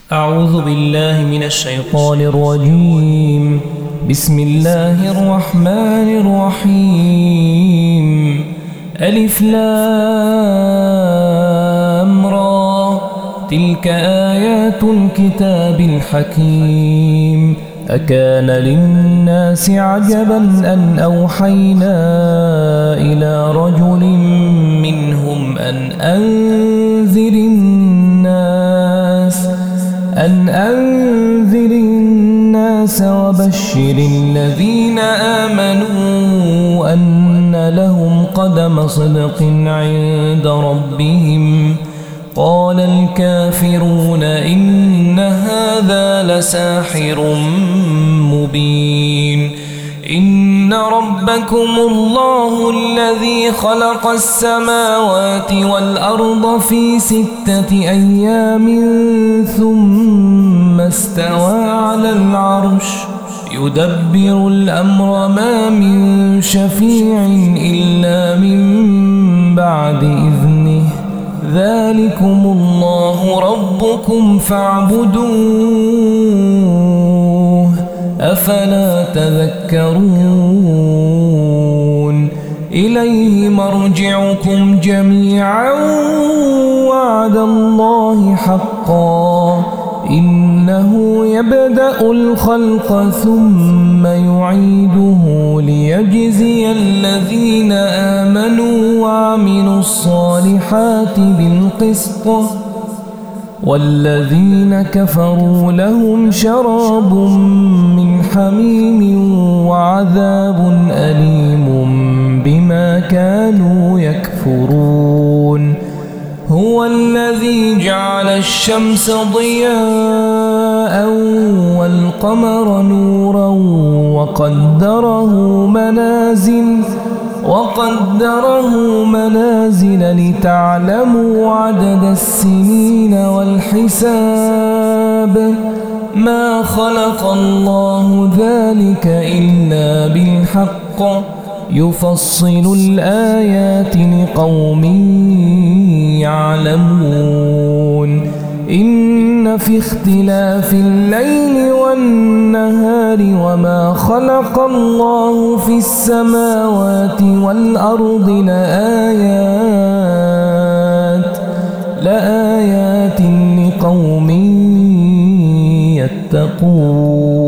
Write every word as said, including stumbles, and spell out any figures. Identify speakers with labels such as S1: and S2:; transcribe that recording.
S1: أعوذ بالله من الشيطان الرجيم. بسم الله الرحمن الرحيم. ألف لام را، تلك آيات الكتاب الحكيم. أكان للناس عجبا أن أوحينا إلى رجل منهم أن أنذر الناس أن أنذر الناس وبشر الذين آمنوا أن لهم قدم صدق عند ربهم. قال الكافرون إن هذا لساحر مبين. إن ربكم الله الذي خلق السماوات والأرض في ستة أيام ثم استوى على العرش يدبر الأمر ما من شفيع إلا من بعد إذنه. ذلكم الله ربكم فاعبدوه أفلا تذكرون. إليه مرجعكم جميعا وعد الله حقا إنه يبدأ الخلق ثم يعيده ليجزي الذين آمنوا وعملوا الصالحات بالقسط والذين كفروا لهم شراب من حميم وعذاب أليم بما كانوا يكفرون. هو الذي جعل الشمس ضياء والقمر نورا وقدره منازل وقدره منازل لتعلموا عدد السنين والحساب. ما خلق الله ذلك إلا بالحق يفصل الآيات لقوم يعلمون. إن في اختلاف الليل والنهار وما خلق الله في السماوات والأرض لآيات لآيات لقوم يتقون.